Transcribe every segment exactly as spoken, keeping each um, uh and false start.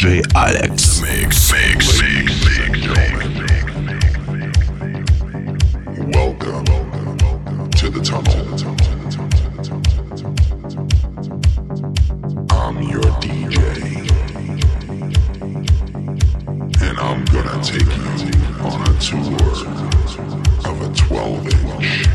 J Alex. Mix, mix, mix, mix, Welcome to the tunnel. I'm your D J, and I'm gonna take you on a tour of a twelve inch.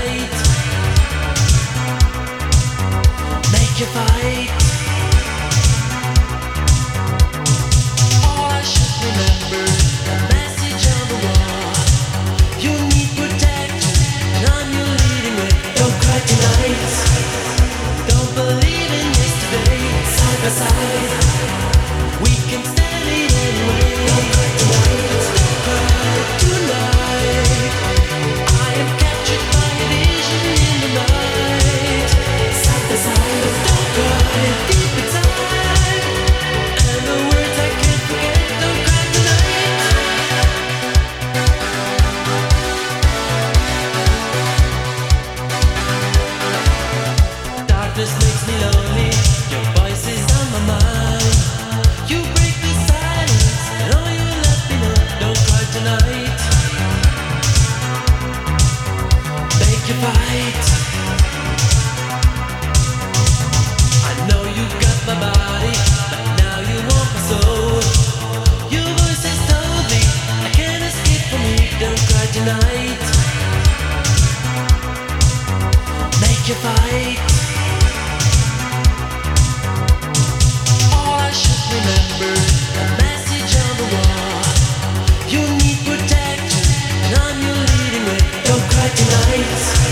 tonight. Make you fight. All I should remember, a message on the wall. You need protection, and I'm your leading way. Don't cry tonight. Don't believe in yesterday. Side by side, we can stand it anyway. Don't cry tonight. Don't cry tonight. I am captured by a vision in the night. Side by side, don't cry deep inside. And the words I can't forget. Don't cry tonight. Darkness makes me lonely. Your voice is on my mind. You break the silence, and all you let me know. Don't cry tonight. Make you fight. I know you got my body, but now you want my soul. Your voice has told me I can't escape from you. Don't cry tonight. Make you fight. All I should remember, a message on the wall. You need protection, and I'm your leading way. Don't cry tonight.